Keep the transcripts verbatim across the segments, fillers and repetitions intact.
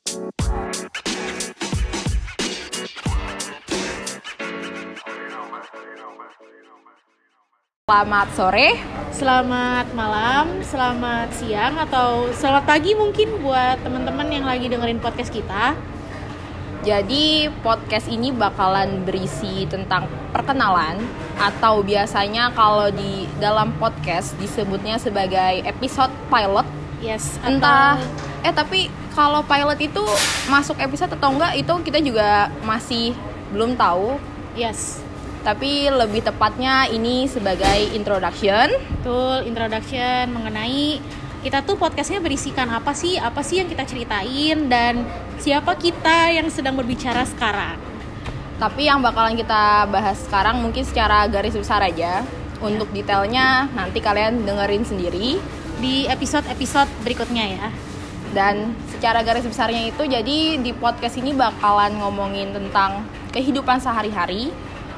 Selamat sore, selamat malam, selamat siang, atau selamat pagi mungkin buat teman-teman yang lagi dengerin podcast kita. Jadi podcast ini bakalan berisi tentang perkenalan, atau biasanya kalau di dalam podcast disebutnya sebagai episode pilot. Yes, Entah, atau... eh tapi kalau pilot itu masuk episode atau enggak itu kita juga masih belum tahu. Yes. Tapi lebih tepatnya ini sebagai introduction. Betul, introduction mengenai kita tuh podcastnya berisikan apa sih, apa sih yang kita ceritain, dan siapa kita yang sedang berbicara sekarang. Tapi yang bakalan kita bahas sekarang mungkin secara garis besar aja. Untuk detailnya nanti kalian dengerin sendiri di episode-episode berikutnya ya. Dan secara garis besarnya itu jadi di podcast ini bakalan ngomongin tentang kehidupan sehari-hari.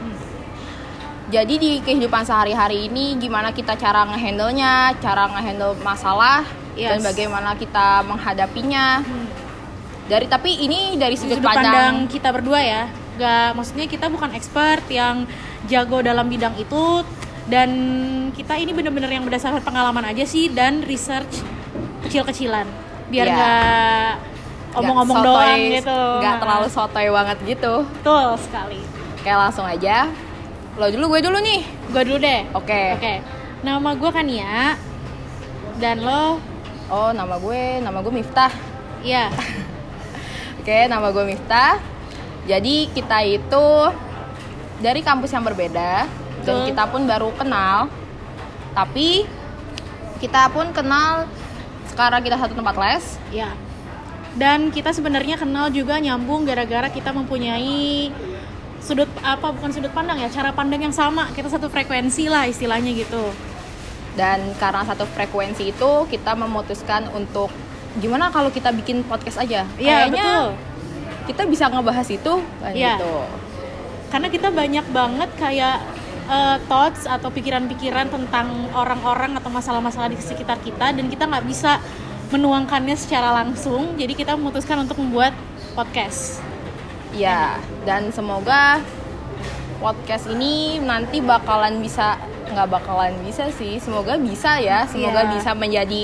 Jadi di kehidupan sehari-hari ini gimana kita cara ngehandle-nya, cara ngehandle masalah, yes. Dan bagaimana kita menghadapinya. Hmm. Dari tapi ini dari sudut, sudut pandang, pandang kita berdua ya. Gak, maksudnya kita bukan expert yang jago dalam bidang itu, dan kita ini benar-benar yang berdasarkan pengalaman aja sih dan research kecil-kecilan. Biar yeah. gak omong-omong gak sotoy, doang gitu. Gak terlalu sotoy banget gitu. Betul sekali. Oke, langsung aja. Lo dulu, gue dulu nih. Gue dulu deh. Oke. Okay. Oke. Okay. Nama gue Kania. Dan lo? Oh, nama gue, nama gue Miftah. Iya. Oke, okay, nama gue Miftah. Jadi kita itu dari kampus yang berbeda. Betul. Dan kita pun baru kenal. Tapi kita pun kenal sekarang kita satu tempat les. Iya. Dan kita sebenarnya kenal juga nyambung gara-gara kita mempunyai sudut apa bukan sudut pandang ya, cara pandang yang sama, kita satu frekuensi lah istilahnya gitu. Dan karena satu frekuensi itu kita memutuskan untuk gimana kalau kita bikin podcast aja. Iya, betul. Kita bisa ngebahas itu kan ya. Gitu. Karena kita banyak banget kayak uh, thoughts atau pikiran-pikiran tentang orang-orang atau masalah-masalah di sekitar kita, dan kita nggak bisa menuangkannya secara langsung. Jadi kita memutuskan untuk membuat podcast. Ya, dan semoga podcast ini nanti bakalan bisa, nggak bakalan bisa sih, semoga bisa ya, semoga yeah. bisa menjadi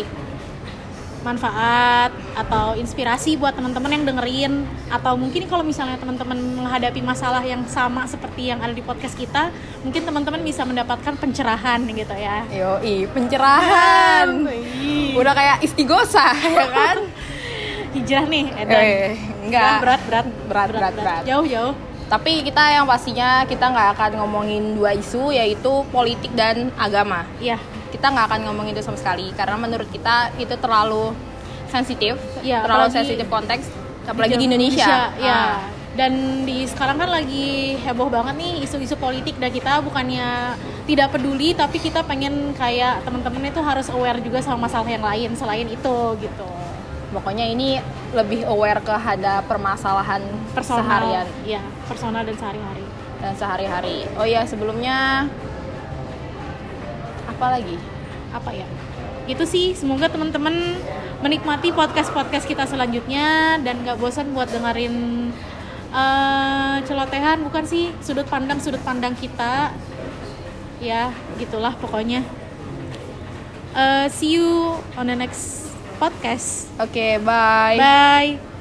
manfaat atau inspirasi buat teman-teman yang dengerin, atau mungkin kalau misalnya teman-teman menghadapi masalah yang sama seperti yang ada di podcast kita, mungkin teman-teman bisa mendapatkan pencerahan gitu ya. Yoi, pencerahan. Udah kayak istighosah ya kan? Hijrah nih, Edan. Eh, enggak. Berat, berat, berat, berat, berat. Jauh, jauh. Tapi kita yang pastinya kita nggak akan ngomongin dua isu, yaitu politik dan agama. Iya. Kita nggak akan ngomongin itu sama sekali, karena menurut kita itu terlalu sensitif, ya, terlalu sensitif konteks, apalagi di, di Indonesia. Indonesia ya. Ah. Dan di sekarang kan lagi heboh banget nih isu-isu politik, dan kita bukannya tidak peduli, tapi kita pengen kayak teman-teman itu harus aware juga sama masalah yang lain selain itu gitu. Pokoknya ini lebih aware ke ada permasalahan personal, seharian. Iya, personal dan sehari-hari. Dan sehari-hari. Oh iya, sebelumnya apa lagi? Apa ya? Itu sih, semoga teman-teman menikmati podcast-podcast kita selanjutnya dan gak bosan buat dengerin uh, celotehan, bukan sih, sudut pandang-sudut pandang kita. Ya, gitulah pokoknya. Uh, see you on the next podcast. Oke, okay, bye. Bye.